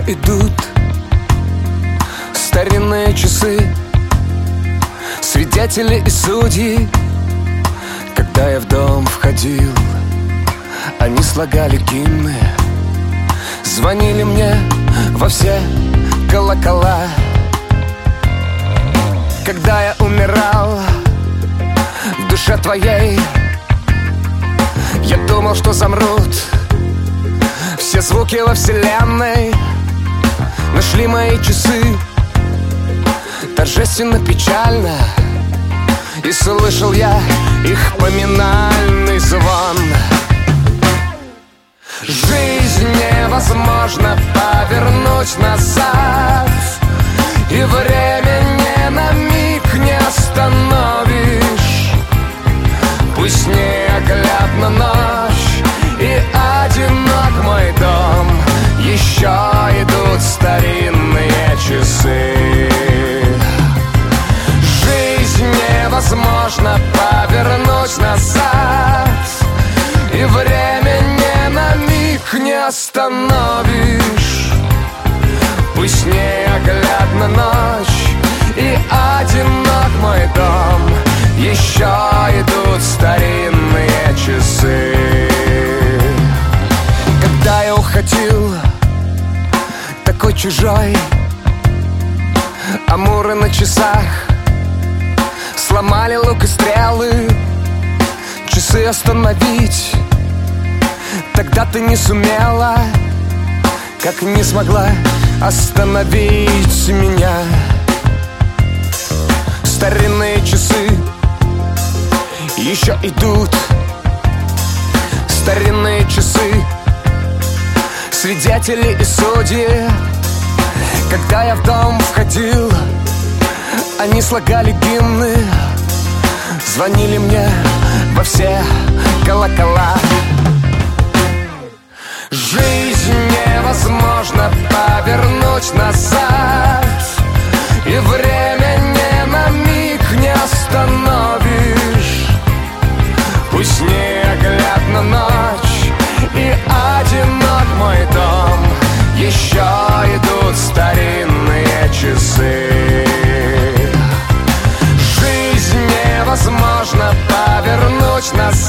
идут старинные часы, свидетели и судьи. Когда я в дом входил, они слагали гимны, звонили мне во все колокола. Когда я умирал в душе твоей, я думал, что замрут все звуки во вселенной. Нашли мои часы торжественно, печально, и слышал я их поминальный звон. Жизнь невозможно повернуть назад, и время ни на миг не остановишь. Пусть неоглядна ночь и одинок мой дом, еще идут старинные часы. Жизнь невозможно повернуть назад, и время ни на миг не остановишь. Пусть неоглядна ночь и одинок мой дом, еще идут старинные часы. Когда я уходил, такой чужой, амуры на часах сломали лук и стрелы. Часы остановить тогда ты не сумела, как не смогла остановить меня. Старинные часы еще идут, старинные часы, свидетели и судьи. Когда я в дом входил, они слагали гимны, звонили мне во все колокола. Жизнь невозможно повернуть назад, и время ни на миг не остановишь. Пусть неоглядна ночь и одинок мой дом, еще идут старинные часы. Жизнь невозможно повернуть назад,